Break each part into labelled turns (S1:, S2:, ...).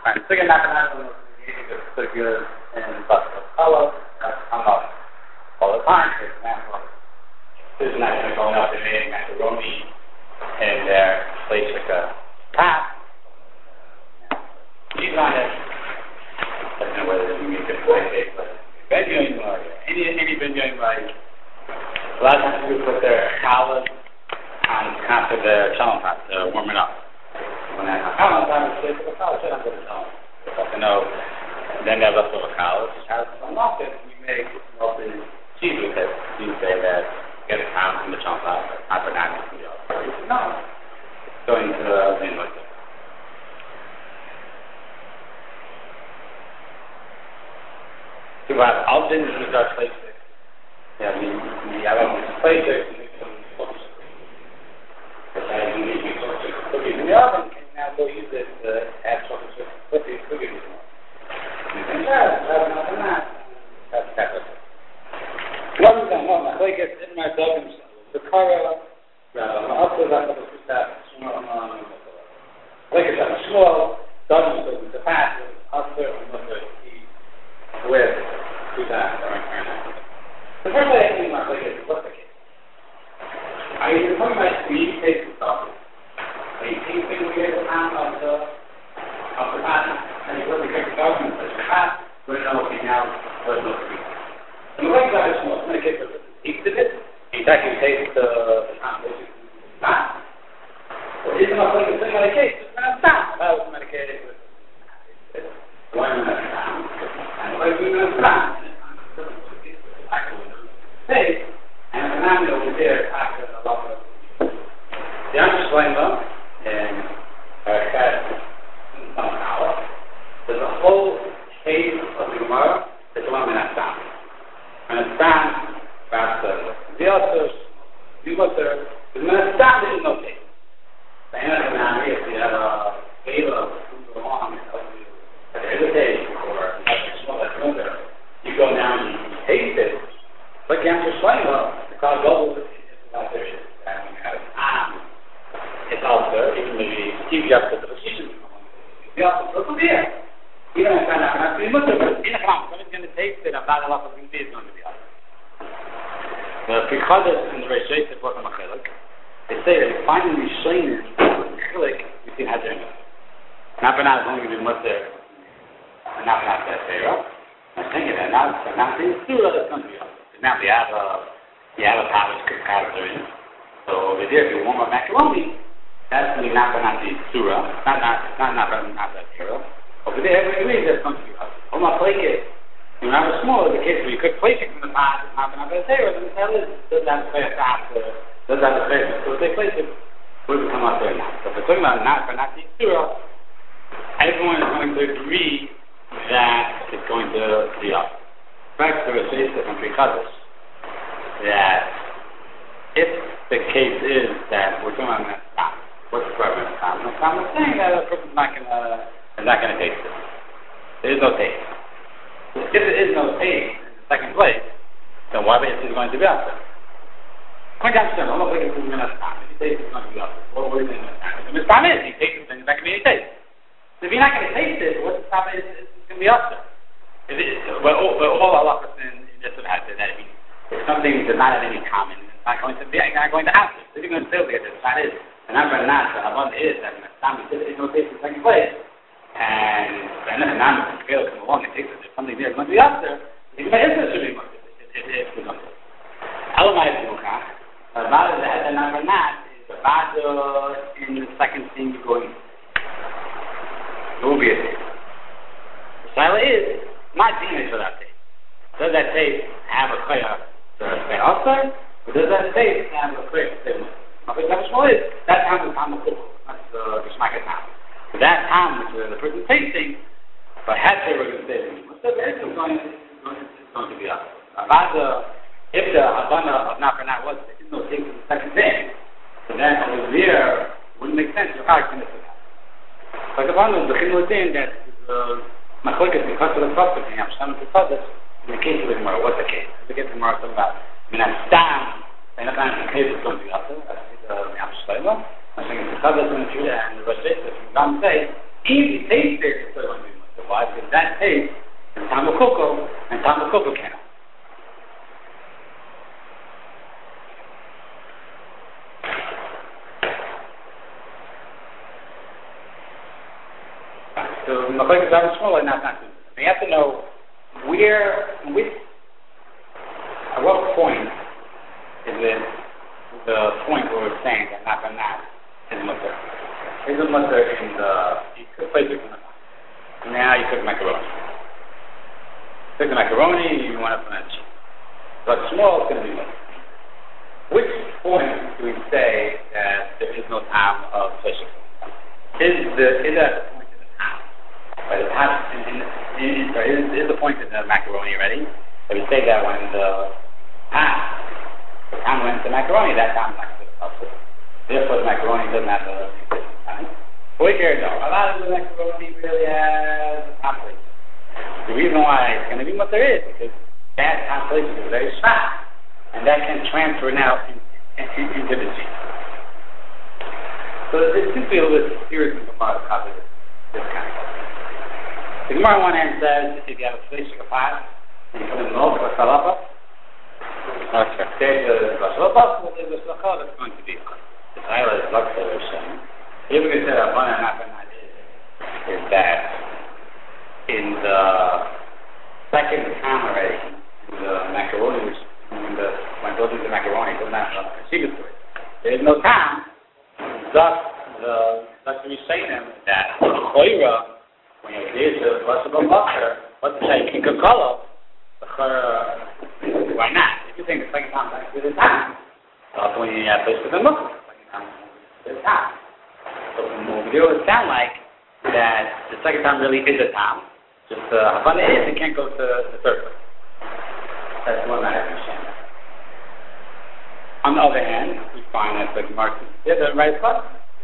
S1: trying to figure out the good and color. I'm not all the time. For example, this is not going to go up and eating macaroni in their place like a pot. These on it. I don't know whether you make it like but Benjamin like any Benjamin like a lot of times people put their collars on top of the challah pot to warm it up. When I have collars, I put the collars on the challah. You know, then they have leftover collars. Often we make often cheese with it. You say that get a pound from the challah pot, not for that. No, it's going to the thing like that. So we have Alvin with our plate sticks. Yeah, we have plate sticks. Cookies in the oven, and now go use it to add chocolate chip cookies. That's it. One thing, I think it's in my dog the car, after that, like I said, small dozen the fat after with that. The first thing I think about is what's the case? Are you talking about sweet taste of stuff? Are you tasting the pound of the fat and you put the cake of the fat, put it out now, put it out. And the way that is small, in the case of it, tasted it, you actually taste the combination of fat. Well, isn't it like a thing like a case? It's not fat. That was medicated with one minute pound. And the way we know fat, taste, and the phenomenon over there after a lot of the answer explained them in some hour. There's a whole case of the Gemara that's the one minute down. And it's down faster. The others, you go there, the minute down there is no taste. The end of the night, if you have a flavor of food for long, there is a taste, or something small that's in there, you go down and you taste it. But you have to explain because gold is not there. It's also, even if you keep you up to the position, you have to look there. Even if I'm not going to look at it, in a comment, when it's going to taste it, about a lot of things is going to be up. The Pichadas in the Reish Yosef was a Machilik. They say that finally Shainim, Machilik, you see how they're in it. Not for now, it's only going to be much there. And not that Sarah. I'm thinking that now, the Surah is going to be up. Now you have a polished character in it. So over there, if you warm up macaroni, that's really not the surah. Not that surah. Over there, every that's going to be up. On my plate is, you have a smaller the case where you could place it from the pot, it's not the surah, then the tell is, does that affect does that affect so if they place it, would it come out there now? So if we're talking about not the surah, everyone is going to agree that it's going to be up. Back to the case from Pichadas, that if the case is that we're talking about Nestam, what's the problem with Nestam? Nestam is saying that a person's not going to taste it. There is no taste. If there is no taste in the second place, then why is it going to be up there? Point down to them, I'm not looking for Nestam. If you taste it, it's going to be up there. What is it in Nestam? If Nestam is, you taste it, then you're not going to be any taste. So if you're not going to taste it, what Nestam is, it's going to be up there. All halachas in this would have that if something does not have any common, it's not going to have this. If you're going to still get this, that is. And I'm going to not, the Havana is that there's no taste in the second place. And then the Havana can fail to come along and taste it. There's something there going to be up there. If there should be going to be. It's going to be. Elamai is Mukha. The Vada that the number not is the Vada in the second thing you're going to. It will be a taste. The Shaila is, my demons for that taste. Does that taste have a chaya to stay outside? Or does that taste have a chaya to stay with? If it's small is, that time is time of cook. That's the Geshmaka time. So that time which the person tasting, but had to we're going to say, so it's going to be up. If the Havana of not for not was, there is no taste in the second thing, so then over there, wouldn't make sense to how it's But the one is the Chinuddin that Machlokas because of the process, and Hashem to Kodesh, in the case of the Gemara, what's the case? The case of the Gemara talking about Minas Stam, and the kind of case is going to be up there, that's the Yam Shlomo, I think it's the Kodesh and the Judah and the Rosh Hashanah, from Gam say, if you taste it, it's still going to be taste, and Tamu Koko, and Tamu Koko came out. So, Machlekes Rav and Shmuel are not good. You have to know at what point is it the point where we're saying that Nakanat is mutter. Is a mutter in you could place it from the pot. Now you cook macaroni. Cook the macaroni, you want to put on cheese. But small is going to be mutter. Which point do we say that there is no time of fishing? Is that the point in the time? Right, is the point in the macaroni already? So we say that when the time went to macaroni, that time is not good enough. Therefore, the macaroni doesn't have the time. But here, no. A lot of the macaroni really has a conflict. The reason why it's going to be what there is because that conflict is very strong, and that can transfer now into the cheese. So it seems to be a little bit serious in the part of this kind of stuff. The Gemara on one hand says if you have a fish pot and you put in milk or salapa, there's a salapa, there's a salapa that's going to be the title is Laksa or Shem. The other thing that one and not is that in the second time already, in the macaroni, when building the macaroni, it doesn't have a secret to it. There is no time. Thus the Rishonim that Choira. When you do the possible butter, what's the say? You can call up why not? If you think the second time is the time, when you have place with the milk, the second time is the time. So it would sound like that the second time really is a time. Just how fun it is, it can't go to the third place. That's one that I understand. On the other hand, we find that the Gemara is the right spot.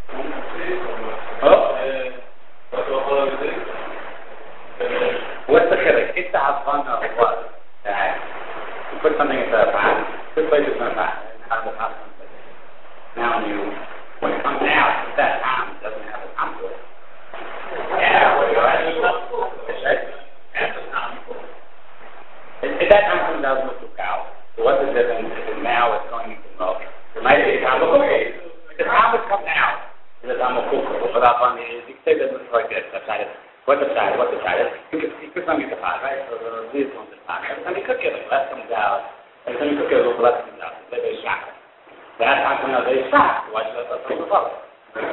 S1: What's the chilek? It's the havana of what? That you put something into a pot, put places in a pot, and have the pot comes like this. Now when it comes out, if that time doesn't have a time to it. Yeah, what do you that's right. That's the time. If that time comes out with the cow, so what's the difference if now it's going into milk? It might be a time of cooking. If the time is coming out, the time of cooking. Without one, you can say that it's like this. What's the side? You could something the pot, right? So the leaves on the pot. Every time you cook it, less comes out. Every time you cook it, a little less comes out. It's very shocked. That time comes out very shocked. Why should I put something above it?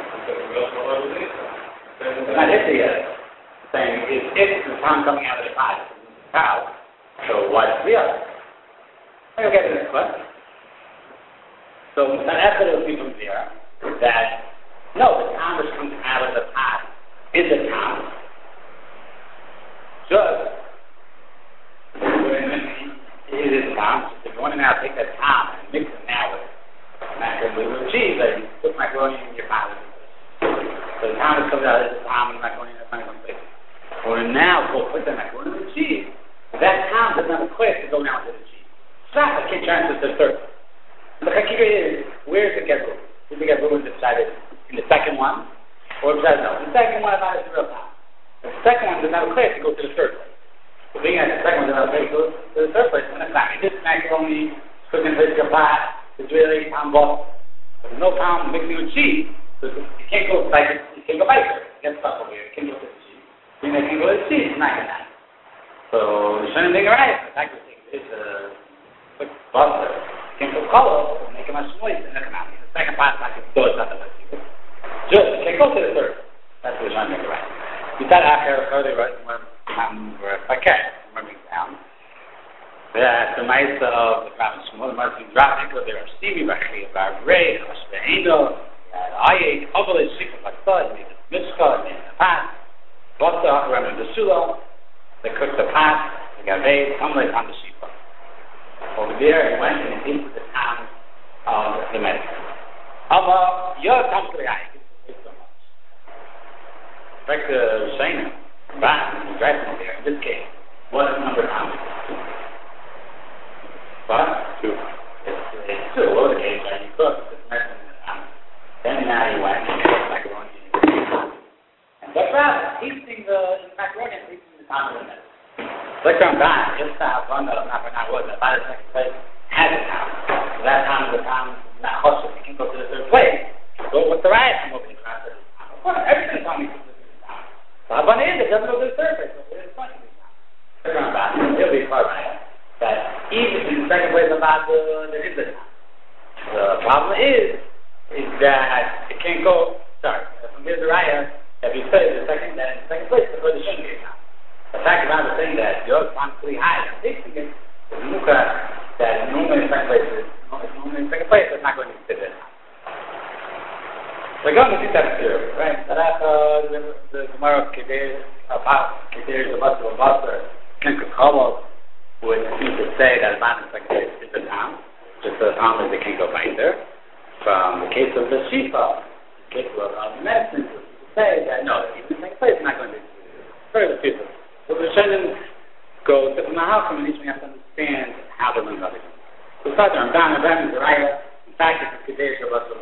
S1: It's not it yet. Saying if the time coming out of the pot is the cow, so what's the other? I'll get to this question. So the answer to the people here is that no, the time which comes out of the pot is the time. Just it is time. If you want to now take that time and mix it now with macaroni with cheese, like you put macaroni in your pot. So the time that comes out is the time when the macaroni is not going to or now go put the macaroni with cheese. That time doesn't have a click to go now to the cheese. So I can't transfer to the third. The hakika is where is the get room? Is the get room decided in the second one? Or decided no. The second one is the real time. The second one does not have a place to go to the third place. So being at the second one does not have a place to go to the third place. When it's not, this macaroni, cooking fish in a pot, it's really ball. There's no time mixing with cheese. So you can't go like you can't go biker. You get stuck over here. You can't go to the cheese. You can't go to the cheese. It's not going to happen. So the shouldn't think right. The fact that it's a quick butter. You can't put color and make it much noise in the economy. The second pot is like it's not the best. Just you can't go to the third. That's what we're trying to make it right. You thought after earlier when down that the Maisa of the Prophet Shmuel must be dropped because there are Stevie Bachi, about Ray, Hashbehido, Ayek, Obelis, Shikha Paktod, Mishka, and the pot, Bota, Raman the Sula, they cooked the pot, the Gavay, Tumlet on the Shikha. Over there, he went and into the town of the Medicine. Ava, your comes to the Ayek. Back to Shana, Ban, driving there. In this case, what is number how? What? 2. It's 2. What was the case? Right? You cooked this medicine in the town. Then now you went and cooked macaroni in the town. And that's right. Tasting the macaroni and tasting the time of the net. Later on down, just one that I'm not was about the second place has a time. So that time is the time not hustle. You can go to the third place. Go with the right time over the time. Everything's on me to the time. So how about it doesn't go to the third place, so it's funny. Later on down, it'll be far right. That even in the second place about there is a time. The problem is that it can't go, from here to right, if you say the second place, the further shouldn't be a time. The fact about the thing that you're pretty high, I'm fixing it, is Muka, that normally in second place, it's not going to be fit in. We're going to see that too, right? So that's the Gemara Kedir, about Kedir, the Basar, Kinka would seem to say that about in second place is a town, just as long as they can't go back there. From the case of the Shifa, the case of medicine, to say that no, even in second place, it's not going to be further people. So the Rishonim go to the Mahalchim, and each one has to understand how to learn about it. So start there, Ramban, Rabban, Zeraya. In fact, it's a Kedesh of us,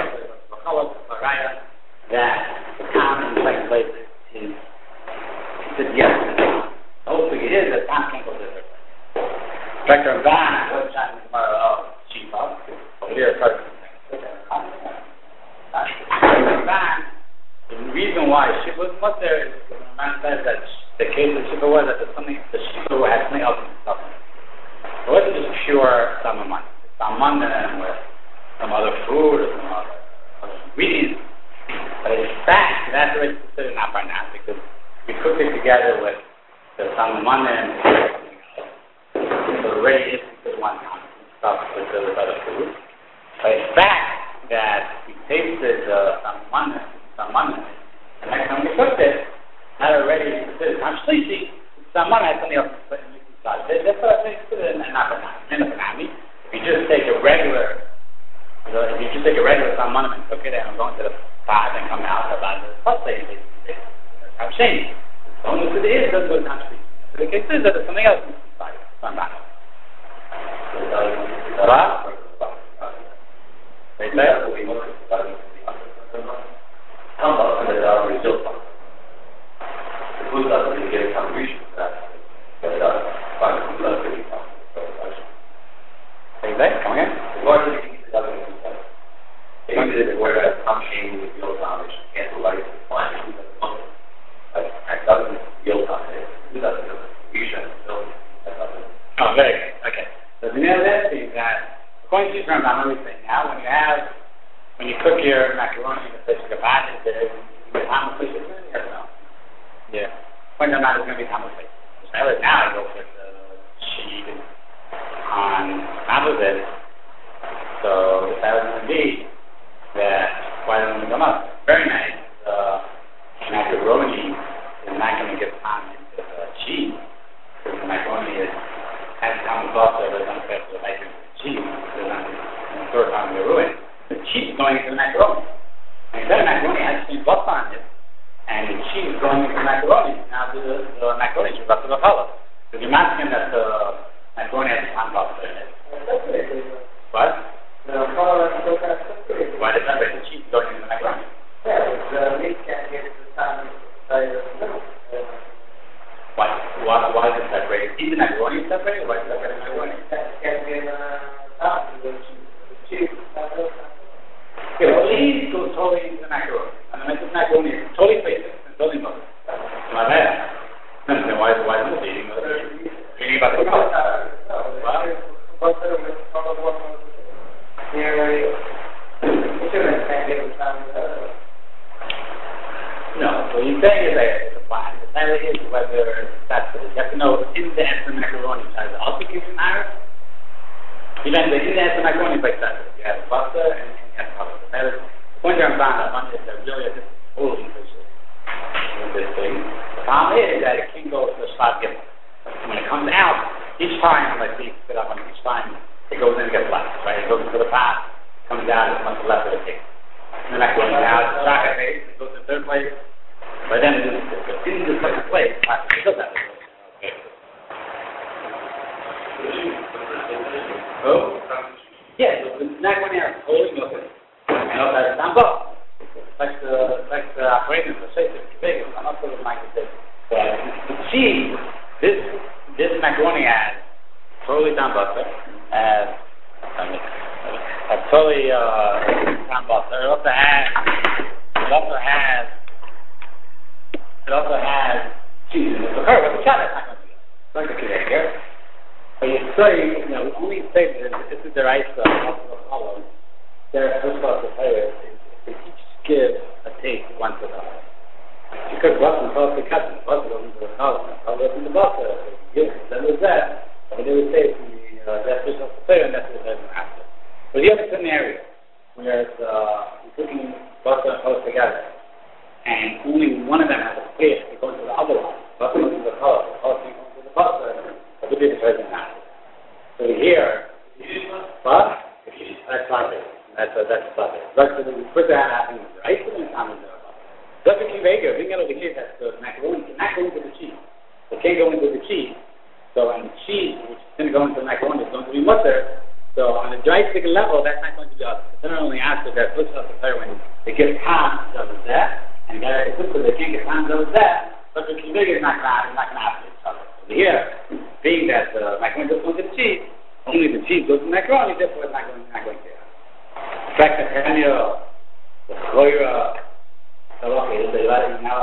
S1: that the time in the second place is considered yes. Hopefully it is, that time can't go to the third place. In fact, Ramban, what's trying to tomorrow of Shifa, over here, starts with the Ramban, the reason why Shifa was what there is, Ramban says that the case of Shifa was that the Shifa had something else in the supplement. It wasn't just pure salmon. Salmon with some other food or some other ingredients. But in fact, that's already considered not by now because we cook it together with the salmon and something else. So it already is considered one kind of stuff with other food. But in fact, that we tasted the salmon, and next time we cooked it, that already is considered Shlishi. Salmon has something else to put in inside. That's what I think considered not banami. If you just take a regular salmon and cook it and go into the pot and come out about the first place, I'm saying. The only thing it is doesn't go to Shlishi. So the case is that there's something else inside. Salmon. What? Right there? Who doesn't really get a contribution to that? But who doesn't really come? Are you there? Come again? Why do you think it doesn't really come? Maybe whereas some machine with real time, it can't like the fine. Who doesn't want it? Like, it doesn't real time. Who doesn't get a contribution? Oh, very good. Okay. So the other thing is that, according to Rambam, I'm always saying now, when you cook your macaroni in the place of a bat, is there a place of it or no? Yeah. When the amount is going to be how much weight. Now I go for the sheet on top of it. So if that was going to be that, why doesn't it come up? Very nice. The macaroni is not going to get on into the cheese. Because the macaroni has come butter, but it's unfair to the cheese. Because I'm sure it's not going to ruin. The cheese is going into the macaroni. And instead of macaroni has to be butter on it. And the cheese going into the macaroni. Now the macaroni is about to the color. Because you're not saying that the macaroni has a butter in it. What? Why does that make the cheese going into the macaroni? Yeah, the meat can't get to the time why is it separated? Is the macaroni separated? Why is it separated macaroni? Can't be in the top. The cheese. Okay, well, cheese goes totally into the macaroni. And the macaroni is totally basic and totally butter. My bad. Then why is it eating butter? Eating about the color? No, what he's saying is that it's a plan. The matter is whether that's what it is. You have to know in the answer macaroni size also gives an iris. Even the in the answer macaroni is like that. You have pasta and you have pasta. The matter is, the point I'm found out is that really this is totally implicit with this thing. The problem is that it can go to the spot given. When it comes out, each time, like we spit up on each time, it goes in and gets left, right? It goes into the pot, comes out, it's much left of the cake. And then that goes out, it's chocolate base, it goes to the third place. But then in the second place, it does that. Okay. Oh? Yeah, so it's not going to have holding nothing. And also has stand up. Like the operating of the shape, it's big. I'm not sure what Mike said. The cheese, this macaroni has totally done butter, has totally done butter. It also has cheese in it. So her, but the shot is not going to be like the kid here. But you say, only say that this is the right stuff of olive. Their first class of flavor is they each give a taste once to the other. Because butter goes to cut, butter goes into the column, goes into the butter, then there's that. But they would say that's first class of flavor, and that's what it does after. But you have a scenario where you're cooking butter and color together, and only one of them has a space to go into the other one. Butter goes into the color can go into the butter, but we did the present now. So here, but that's not it. That's not it. But we put that happening right to the time of the that's the Kivega. We can get over here that the macaroni cannot go into the cheese. It can't go into the cheese. So on the cheese, which is going to go into the macaroni, is going to be butter. So on the dry stick level, that's not going to be us. It's not only after that puts us the when they get time does that, and they can't get time does that. But the Kivega is not going to happen. So here, being that the macaroni goes into the cheese, only the cheese goes to the macaroni, therefore it's not going to. Back to the choira. So okay, so now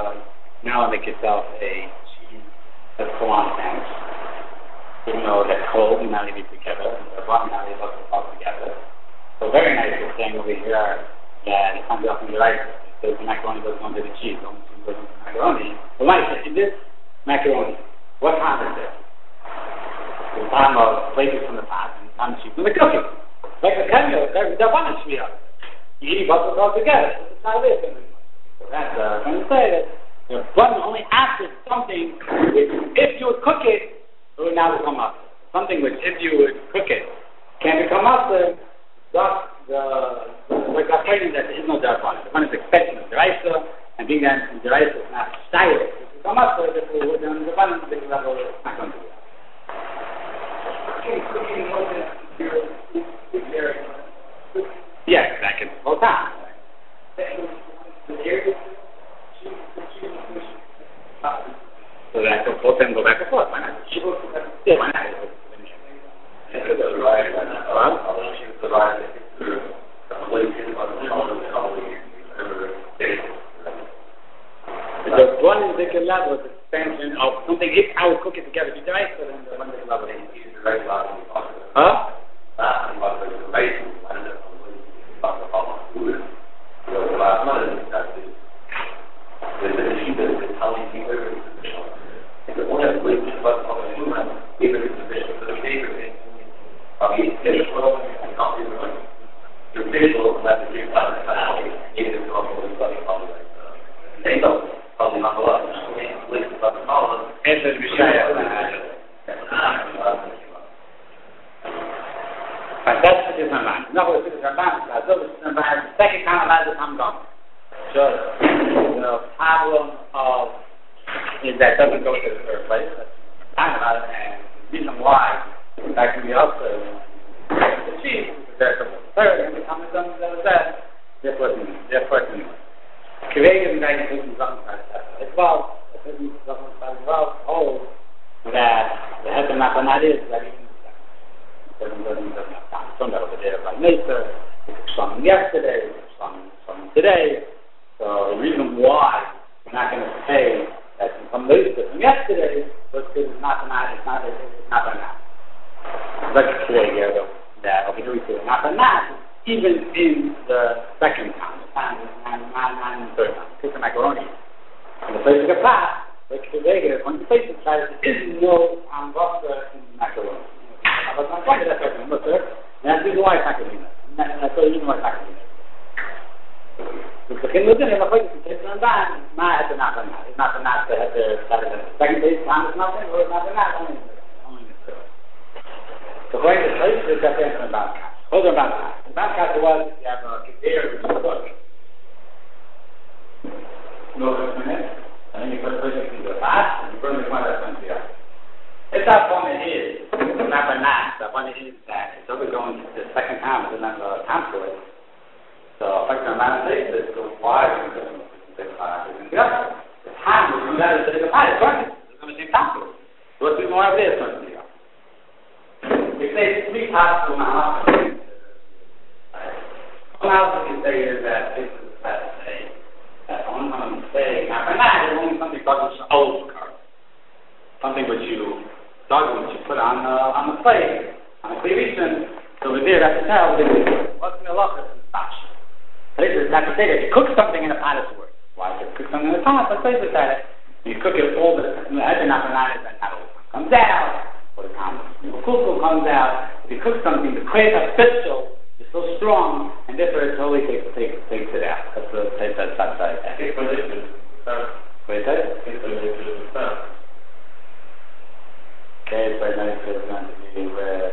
S1: make yourself a cheese salami sandwich. Even though that's cold, you now leave it together. The bun now leave it all together. So very nice thing over here that it comes up in the rice. So the macaroni goes into the cheese, the cheese goes into the macaroni. But like in this macaroni, what time is it? The time of places from the pot and the time of cheese from the cooking. Like the kanya, they're one and shmiyah. You eat both all together. It's not this. So that's trying to say that the bun only after something which, if you would cook it, it would now become mustard. Something which, if you would cook it, can become mustard. Thus, like I'm saying that there is no dark bun. The bun is extension of the rice, and being that the rice is not style, it become mustard. Therefore, the bun is not going to be. Yes, back in full time. So that can both them go back and forth. Why not? Yeah, why not? The one individual level is expansion of something. If I would cook it together, be right, so then the one individual level is. Huh? Fantastic is my mind. No, it's a man. The second time I I'm gone. So the problem of is that doesn't go to the first place. That's about it, and the reason why that can be also achieved is that the third and the common done that therefore creating that is something as well. The business as well holds that the head of mathematics is that even doesn't have time. Some that over there by nature, some yesterday, some today. So the reason why we're not going to say that some later from yesterday was because it's not going to happen. Like today here, that over here we say not going to happen. Even in the second time, the time is 9 and third time. Cook the macaroni. And the place of the pot, like today here, when the place is there is no butter in the macaroni. But my point is that's what butter, and that's the reason why it's not going to be that. That's the reason why it's not going to be that. Because in the beginning, the place is not done, it's not done. It's not done to have the second place time is nothing, or it's not done, only the third. So going to the place is that there's an about cat. Hold on about cat. The about cat was, you have a container with a book. No, just a minute. And then you put the place into the pot, and you burn the one that's going to be up. It's not fun it is. It's not the night. The fun it is that it's only going to the second time, it's not the time for it. So, if I can manage this, so why are we going to the time? The time is going to the pie, right? It's going to which you put on the plate, on the cleavation. So over there, that's the tell. What's the halacha? Stash. That's to say that you cook something in a pot, it's worse. Why? If you cook something in a pot, let's say that you cook it all the other nafananas and how it comes out, or the kuku comes out. If you cook something, the kreta special is so strong, and therefore it totally takes it out. That's the type that's outside that. Wait, okay, so now it's going to be where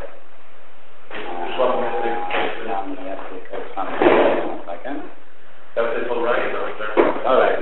S1: alright.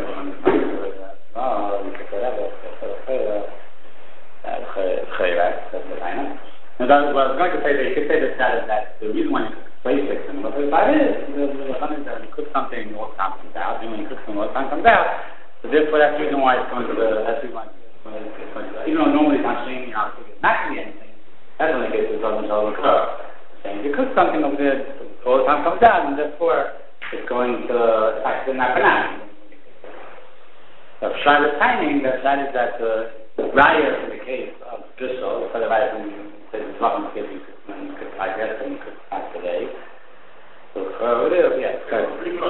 S1: Well, I was going to say that you could say that the reason why you play six and what that is the fun is that when you cook something, all the time comes out, and when you cook something, all the time comes out. So therefore, that's the reason why it's going to even though normally it's not saying not to be anything, that's when it gets to doesn't occur. Saying if you cook something over there, all the time comes out, and therefore it's going to affect the nakanah. So Shai was timing that is that the raya in the case of Bristol, for the raya when it's not in the case when you cook like yesterday and you cook like today. So over there, yeah, okay.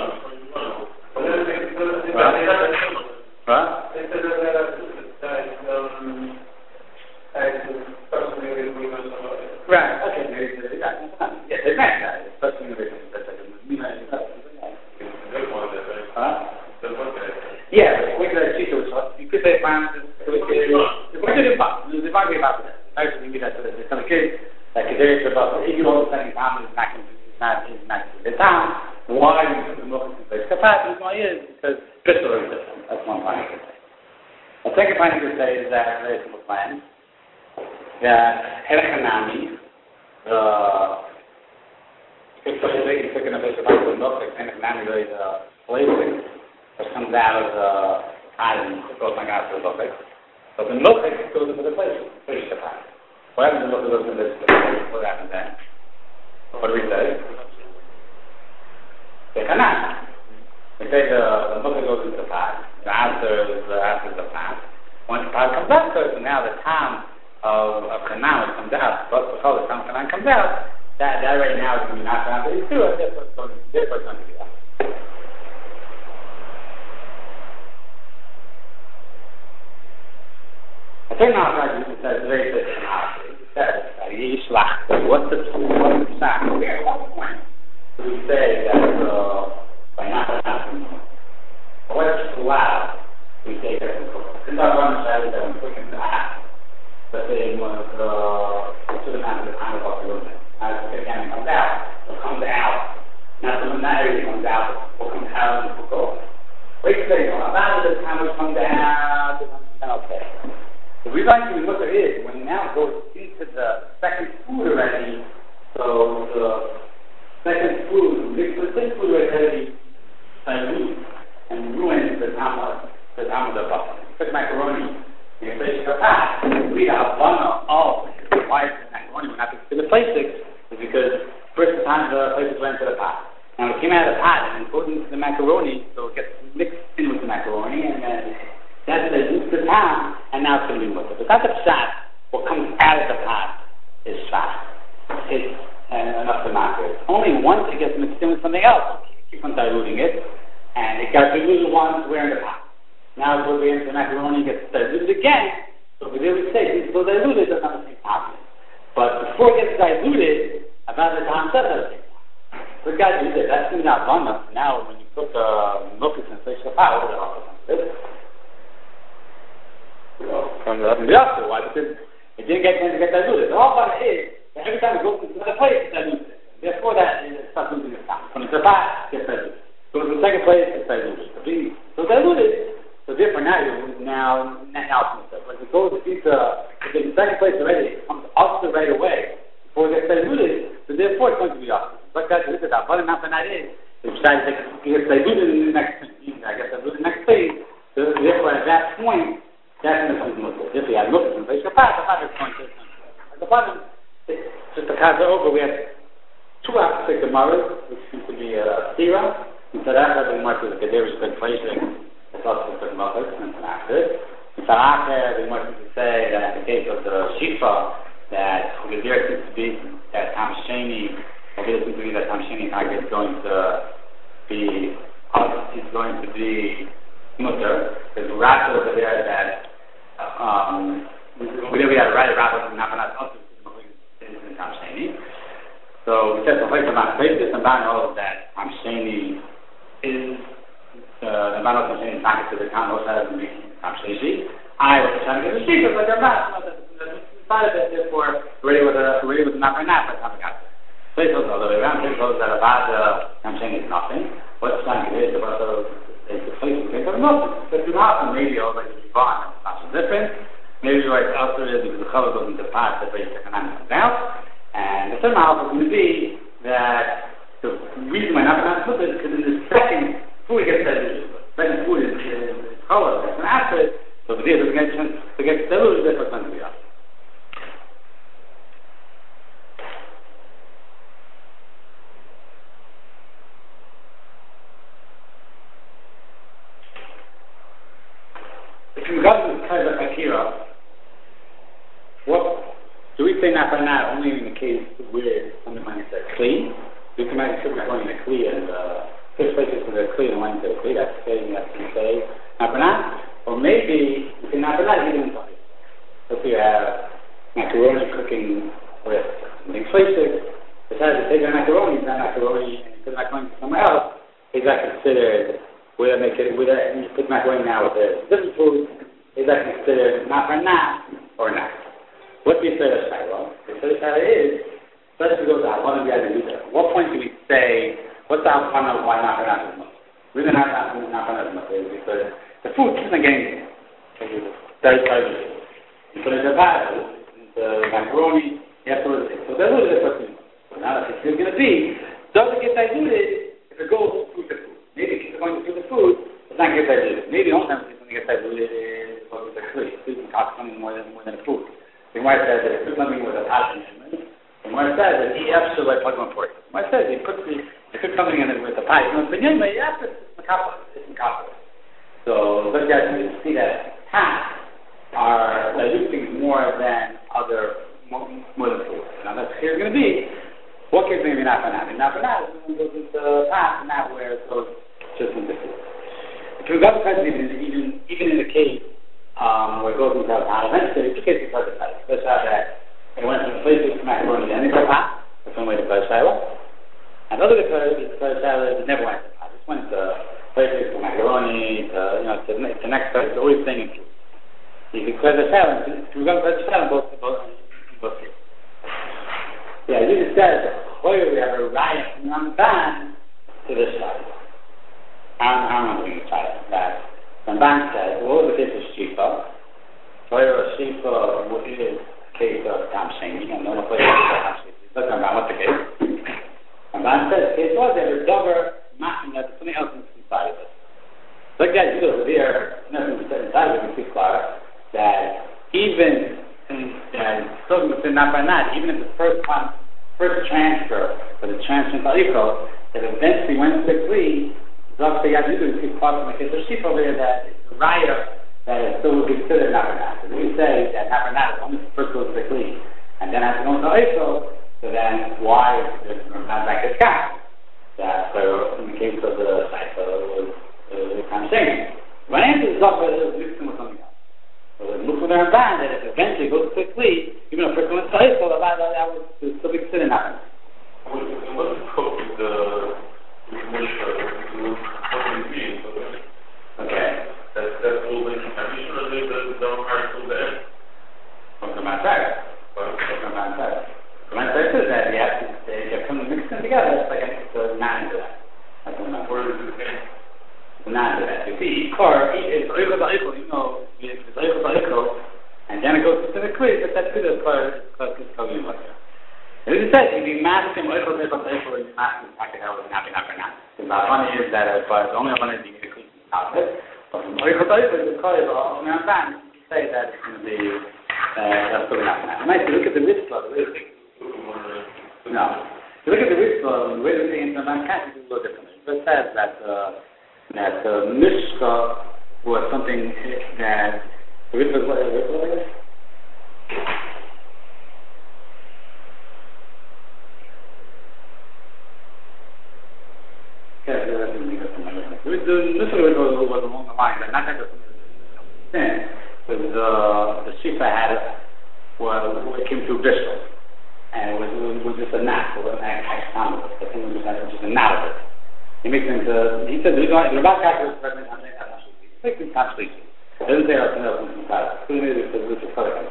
S1: Right, okay, maybe yes, they meant that, especially in the yeah, we could see you could say Francis, what did it about? There's a bug about that. Actually, maybe that's it's going to get like there is about if you hold the second time, it's not the time. Why you put the milk in place? Capacity is because crystal is different. That's one point I could say. The second point I could say is that very simple plan. That Herechanami, if you're taking a bit about the milk, Herechanami really the flavoring that comes out of the iron, it goes like out to the milk. But the milk goes into the place, fish the pot. What happens when the milk goes into this? What happens then? What do we say? We say the milk goes into the pot. The answer is the pot. Once the pot comes out, so now the time of Canaan comes out, but before the time Canaan comes out, that right now is going to be knocked out. But you do it, therefore it's going to be out. I think now it says very good analysis. It says what's the psak? What's the point? So we say that by not happening. What's allowed? We say that since our one says that when cooking the half, let's say one of the amount of the time of the movement. As it again comes out, it comes out. Now so when that everything comes out, what comes out and will go. Wait a second, about the time it comes out, okay. The reason why we look at it is when it now goes into the second food already, so the second food, the second food already dilutes and ruins the time of the butter. Cook macaroni, you place the pot. We have one of why the macaroni when I put the plastics is because first the time the plastics went into the pot. Now it came out of the pot and put into the macaroni, so it gets mixed in with the macaroni and then that's the time, and now it's going to be mutter. But that's a pshat. What comes out of the pot is fat. It's enough to knock it. Only once it gets mixed in with something else, keep on diluting it, and it got diluted once, we're in the pot. Now it's going to be into the macaroni, gets diluted again. So we really say it's still diluted, doesn't have the same problem. But before it gets diluted, about the time does have the same problem. So it got diluted. That's going to be not long enough. Now when you cook milk, it's in the pot, what is it? From the opposite. Why? Because it didn't get diluted. The whole point is that every time it goes into another place, it's diluted. Therefore, that it starts losing its time. When it's a pot, it gets diluted. Goes to the second place, it's diluted. So diluted. So therefore, now it's but it goes into the second place already. It comes opposite right away before it gets diluted. So therefore, it's going to be opposite. But that's it. But enough than that is. If it gets diluted in the next phase, I guess diluted in the next phase. So therefore, at that point. That's in the if we have looked at the pot is going to the bottom, just the cards are over. We have two aspects of Gemara, which seems to be a stira. And so that's how the Gemara is a good place. It's also good Gemara, and after it. And so after the Gemara is say that in the case of the Shifa, that over there seems to be that Tam Sheni, over there seems to be that Tam Sheni is going to be mutter. There's a Rashi over there that we had to write a Rashi from Napanat also in Tam Sheni. So we said the place of Mount Places and Ban knows that Tam Sheni is the Ban Tam Sheni is not considered Tam Osha as Tam Sheni. I was trying to get a sheep, but they're not. Decided that therefore already with a Napanat, but Tam Gat. Place goes all the way around. Place goes that about Tam Sheni is nothing. What's trying to get about the place of nothing. So if you happen, maybe all like the Yvonne, it's not so different. Maybe right after it, because the color goes into the pot, the place the Hanan comes out. And the third model is going to be that the reason why Napanat is is because in the second food gets diluted. Second food is color, it's an acid. So the idea is to get diluted, that's what's going to be up. If you got to the type of Akira, what do we say Napanat only in the case where something might say clean? We can make sure we're going to clear and first place is for the clear and one to clear. That's saying that you say Napanat. Or maybe you say Napanat even in place. So if you have macaroni cooking with something places, besides to take the macaroni and put macaroni somewhere else, is that considered whether you put macaroni now with a different food, is that considered Napanat or not? What's the third side? Well, the third side is, let's go to one of the other users. At what point do we say, what's the outcome of why Napanat is much? The reason Napanat is much is because the food keeps on getting third side. You put it in the pot, the macaroni, you have to put it in. So diluted is what's in. So now that's what it's going to be. Does it get diluted if it goes food to food? Maybe if it's going to the food, it's not get diluted. Maybe the only time it's going to get diluted is what with the food. Food can cost something more than food. The Gemara says that if you put something with a pot in it, the Gemara says that he absolutely like plug one for it. The Gemara says he put something in it with a pot. You know, but anyway, it's makapa. So let's guys see that pots are diluting more than more than food. Now that's here going to be. What case maybe Napanat? Napanat is going to go into the pot, and not where it goes just into food. If we got the president, even in the case where it goes into the pot, eventually it's a case of the pot. Let's have that it went from places to macaroni and into the pot. That's one way to play Shiloh. Another way to play Shiloh is it never went into the pot. It went to places to macaroni, to next place, always staying in food. You can play the Shiloh, if we got the Shiloh in both cases. Yeah, you just said, we have a riot from Ramban to this side. I'm not going to try that. Ramban says, what was the case of Shifa? Shifa is a case of Tam Sheni, and no one places of Tam Sheni. Look, Ramban, what's the case? Ramban says, the case was that there's something else inside of it. Look at you over there, nothing inside of it, you see clear, that even even if the first transfer, or the transfer to Echo, that eventually went to the Kli, Zok Yajidu, you see part from the case of Shifa over there, that it's a raya that is still considered Napanat. So we say that Napanat is only first goes to the Kli, and then has to go to Echo, so then why is it not like a sky? That in the case of the Shifa was the Tam Sheni. When I answer the Zok, it was mixing with something else. So the look for the Ramban that if eventually goes quickly, even if a person went to Echo, that would still be considered Napanat.
S2: What is the scope of the
S1: okay.
S2: That's all the condition or the article there?
S1: From the matter. The matter says that they come mixed them together, it's like a nine to that. That's what I'm
S2: Where is it again?
S1: Nine to that. You see, it's Echo, you know, it's Echo, and then it goes to the Kli, but that's good as far as it's coming like that. As you said, if you mask him, Echo, you mask him, Napanat. The funny is that as far as only one is you need to clean out of it. But from Echo, the Kli is all Ramban, you say that it's going to be, that's still Napanat. Nice, you look at the mitzvah, no. If you look at the mitzvah, the way the thing in the Ramban can't do a little differently. It says that Mishka was something that, the mitzvah is what? the Shifa had it came through Bristol, and it was just a knot, it wasn't an actual time. The thing was just a knot of it. He makes it into, he said, the Rabbah Kafir is pregnant, I'm saying that's not Shlishi. He makes it not Shlishi. It doesn't say anything else in the Torah. It says it's a color.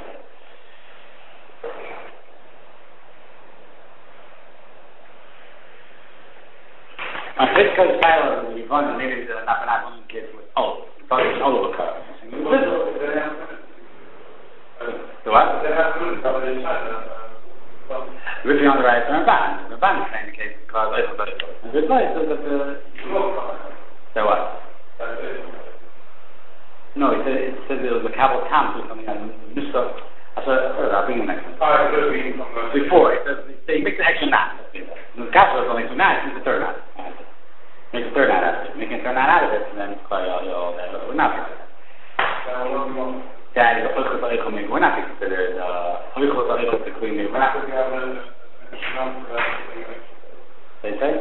S1: On this code of Tyler, we've gone to maybe the Napanat women kids with old. We thought it was all over color. The what? Ripping on the right, the Ramban is saying the case because it's a and this way, so that so what? No, it said there was a Kabbalah Tam, so something like Mishra. I'll bring you next one. Before, it says, they make the extra knot. The Kabbalah is only two knots, it's the third knot. Make a third knot out of it. Making a third knot out of it, and then it's quite all that. We're not that is a Oichos Oichos maybe. We're not considered Oichos Oichos to clean maybe. We're not. They say?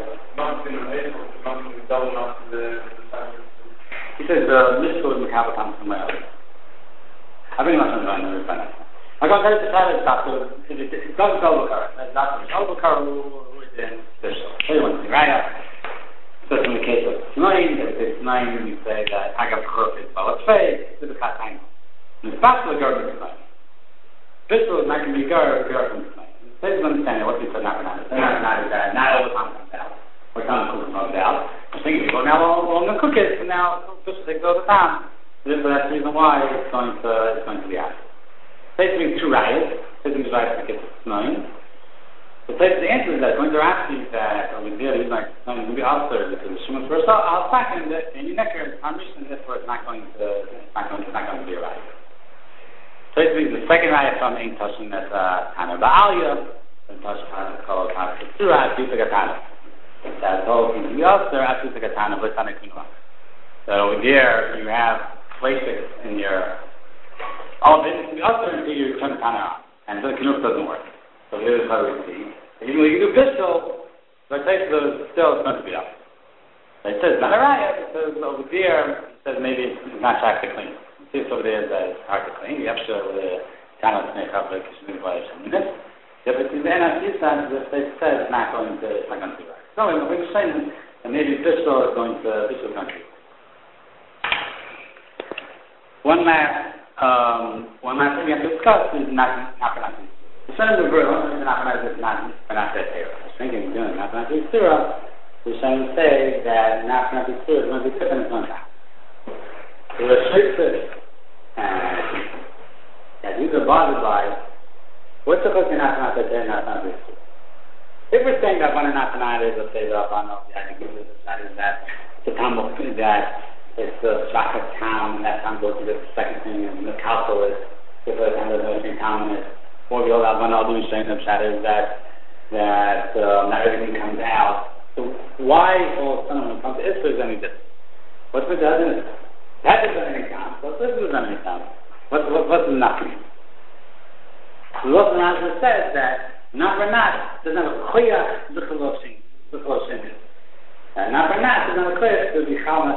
S1: He says the list was Makabal Tam somewhere else. I bring much on the line, I'm going to tell you to tell it Dr. It doesn't go look at it. Dr. Shalbukar who is in special. Tell you one thing, right? So in the case of Tznaim, if it's Tznaim, you say that Agav Churuf is Balatfei, it's the Katayim. And it's possible to go to Tznaim. Special is not going to be go from Tznaim. Please understand what we said not is that not all the time comes out. Or time comes out. I'm thinking, well, now we're going to cook it, and now Special takes all the time. Therefore, that's the reason why it's going to be out. Basically, two riots. Basically, the riot to get Tznaim. The answer is that when they're asking that over there, he's like, it's going to be also because the Shimon first. I'll second it, and you necker I'm reaching this where it's not going to be a riot. So basically, the second riot from Ein Toshim that's Tana Ba'aliyah, and Toshim is called Tana Ketzura, Tisa Gatana. That's all going to be also Tisa Gatana, but Tana Kunwa. So over there, you have places in your, all this can be also until you turn the Tana on, and the Kunuk doesn't work. So here's how we see. Even when you do pistol, the taste of still is going to be up. It says not a riot, it says over there, it says maybe it's not hard to clean. You see it's over there that it's hard to clean. You have to show the kind of snake up like you should buy some minutes. If it's in the NFC side, the state says it's not going to be right. So we're saying that maybe pistol is going to be right. One last thing we have to discuss is not penalty. The son of the verse, not that here. I was thinking, doing not penalty surah. We're trying to say that not penalty surah is going to be different in one time. So we're strict and these are bothered by what's the question not penalty surah? If we're saying that one not penalty is a favor of one of the ideas that is that the time of that it's the Shaka town, and that time goes to the second thing, and the council is the first time there's no same town, and what we all have on all doing strength of shadows that not everything comes out. So why all of a sudden when it comes to Israel is any different? What's the difference? That doesn't make sense. What's this doesn't make sense? What's the nothing? The Lord says that not for not doesn't have a clear l'cholosim. Not for not doesn't have a clear to be chalma.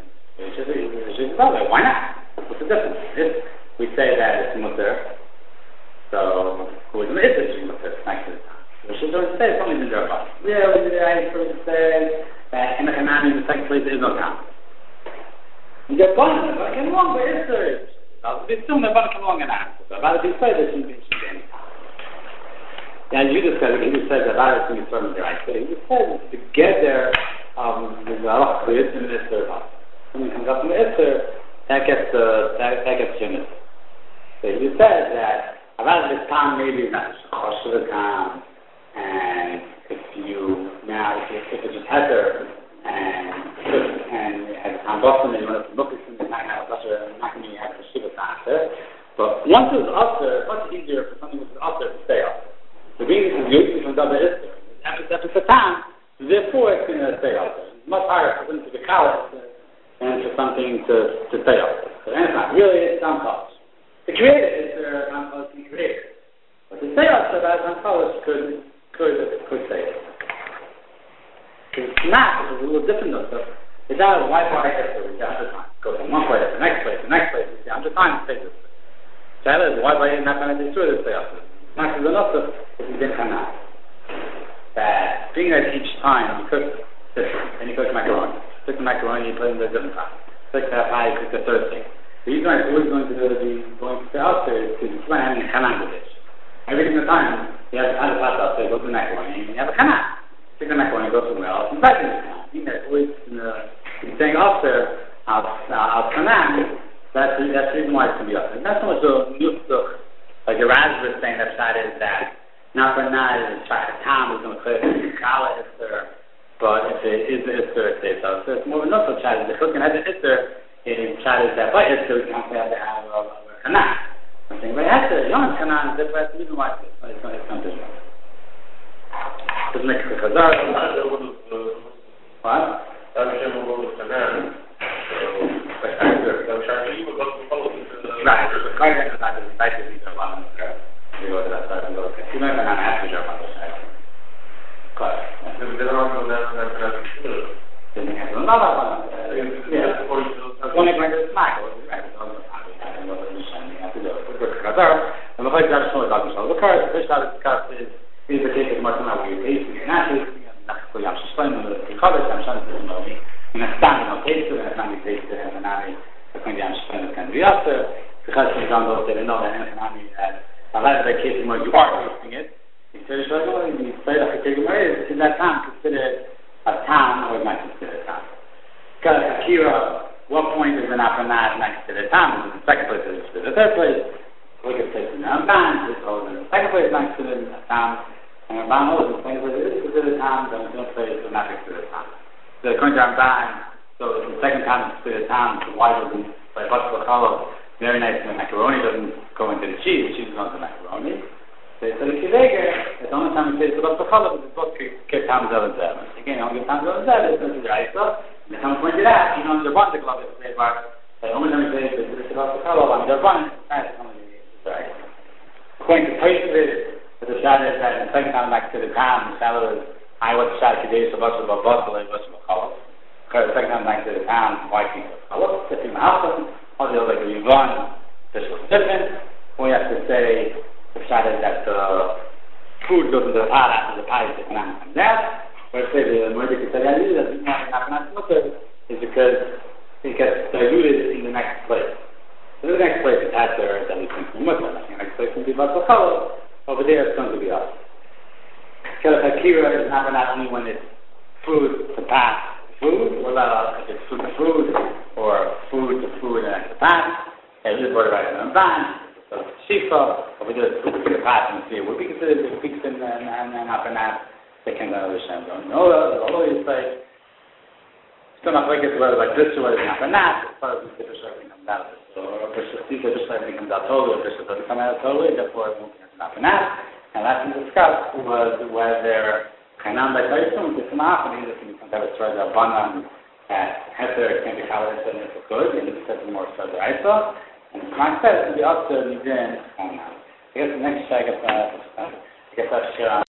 S1: Why not? What's the difference? If we say that it's mutter, so who is it's mutter next to the time. We should say it's only the Jerabah. Yeah, I first say that in the Hanan in the second place there is no time. You get one, but come along, but it's there. I'll be soon, they're going to come along and answer. But about it, there shouldn't be any time. Yeah, you just said, he just said that about it, it's from the right. So he just said to get there, there's a lot of clear in this Jerabah. When it comes up from the Isser, that gets Shemitah. So he says that about this time maybe not chosh of the time, and if it's just Heather and you have a time Boston and you want to look at something not going to have a Shiva after. But once it's Usher, it's much easier for something which is Usher to stay Usher. The being is usually from double Isser. After the time, therefore it's going to stay Usher. It's much harder for them to be callous and for something to stay up. So then it's not really, it's non-college. To create it is their non-college can create it. But to stay up so that non-college could say it. It's not, it's a little different though. So it's not a wide part of history, it's after time. Go from one place to the next place, you see, after time it stays this way. So Shaila is why are you not going to destroy this day after? Not because enough if you didn't come out. Being that each time you cook different, and you cook macaroni. Cook the macaroni, you put it in a different pot. Cook that pie, you cook the third thing. What he's always going to do is going to out there to plan and come out the dish. Every single time you have a pot out there, go to the macaroni, and you have a kana. Take the macaroni, go somewhere else, and back in the kana. That's always he's saying after al kanan. That's the reason why it's going to be up there. Not so much a nusuk, like the Raz was saying that shot is that not for now is a time is going to clear the kala ister, but if it is the ister, it stays out. So it's more of a nusuk shot. The cooking has an ister, it shot is that by ister, we can't say that they have a kanan. I'm saying, but ister, yon kanan, that's the reason why it's going to be up. Doesn't make it a chazar. What? Right, the Kohen is not the type of leader one of the you go to that side and go, you know, I'm happy to jump on the side. Correct. They don't want to go down to that side. Didn't have another one. Yeah. One of the smack, right? And what is shining after the Kazar. And the place that shows up the car, the fish that is discussed is the case of Martin how we taste the natural, so you have to explain the colors, I'm trying to know me. And a standard taste, and a standard taste, and an eye. Quindi I'm spending kind of the after because he's on those that know that economy that a lot of the cases where you are tasting it, you say you say that in that time considered a town or not considered a town. Because Akira, what point is an appanage not considered a town? The second place is considered. The third place, look at places in Ramban, it's over. The second place is not considered a town, and Ramban holds the second place is considered a town, the third place is not considered a town. So according to Ramban, so the second time it's considered a town, so why doesn't like Butch Bacalo, very nice when the macaroni doesn't go into the cheese goes into the macaroni. So the Kiveger, it's the only time we say it's Butch Bacalo, but it's both kept times of the again, only times of the it's going to the Isa, and the time pointed out, you know, the one the glove is played by, the only time we say it's Butch Bacalo, and the one, that's only the Isa. According to Toysvit, the shot is that the second time back to the town, the shallow is, I was shot today, so Butch Bacalo, Butch Bacalo. Because the second time back to the town, why people look, if you have all the other you run, this was different. We have to say the shot is that the food goes into the pot after the pie is the banana comes out. Or say the murder is not is because it gets diluted in the next place. So the next place is at there that we think from Muslim. The next place can be Bakalo. Over there it's going to be us. Because Akira is not only when it's food to pass. Food, or if it's food to food, or food to food and the pot, and this word right in the van, so shifa, or we do food to the pot and see what we consider the fix and up and out, they can understand. No, always like, still not like it's whether like this or whether it's up and out, as far as the fish everything comes out of it. So, if it's just everything comes out totally, if it doesn't come out totally, therefore it won't be up and out. And last we discussed was whether Kanan by Tyson, this enough, and either can have a thread of Banan at Heather, can be covered in if it could, and it's said more thread of Isa, and Frank says, the other Nidin, I guess the next, I guess that's